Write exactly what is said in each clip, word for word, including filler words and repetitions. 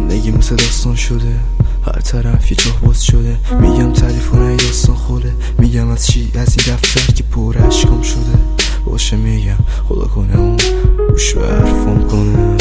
زندگی مثل داستان شده، هر طرف یه چاه باز شده. میگم تلیفونه داستان خوده، میگم از چی؟ از این دفتر که پر عشقم شده. باشه میگم خدا کنه اون روش به حرفم کنه.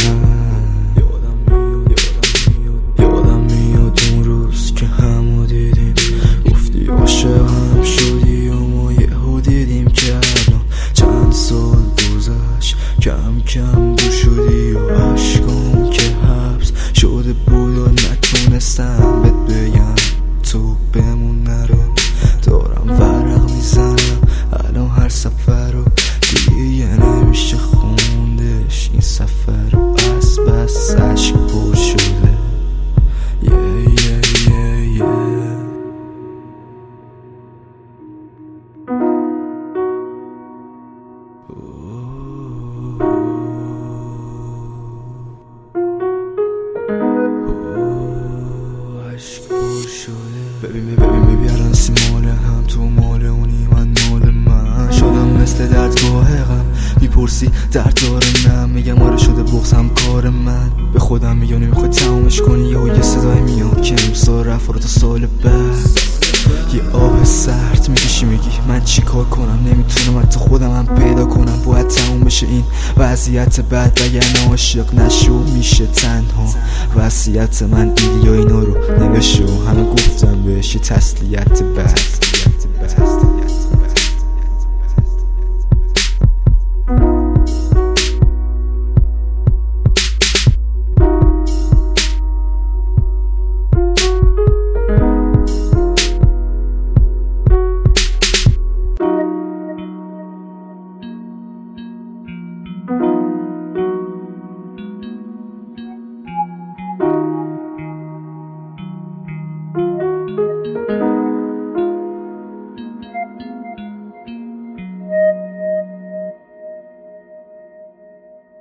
یادم میاد اون روز که همو دیدیم، گفتی عاشقم شدی و ما یهو دیدیم که الان چند سال گذشت، کم کم دور شدی و عشقم که حبس شده بود و نتونستم بهت بگم تو بمون نرو. دارم ورق میزنم الان هر سفر رو، دیگه نمیشه خوندش این سفر رو. بس بس عشق پر شده. yeah, yeah, yeah, yeah. ببین ببین ببین الان سی ماله هم تو مال اونی من مال من شدم مثل دردگاه غم. میپرسی درد داره نه، میگم آره شده بغضم کار من. به خودم میگم نمیخوای تمامش کنی یا یه صدای میاد که امسال رفت تا سال بعد. یه آه سرد میکشی میگی من چی کار کنم، نمیتونم حتی خودم هم پیدا کنم. باید تموم بشه این وضعیت بد وگرنه عاشق نشو میشه تنها. وصیت من ایلیا اینا رو نوشت و همه گفتم بهش یه تسلیت بد.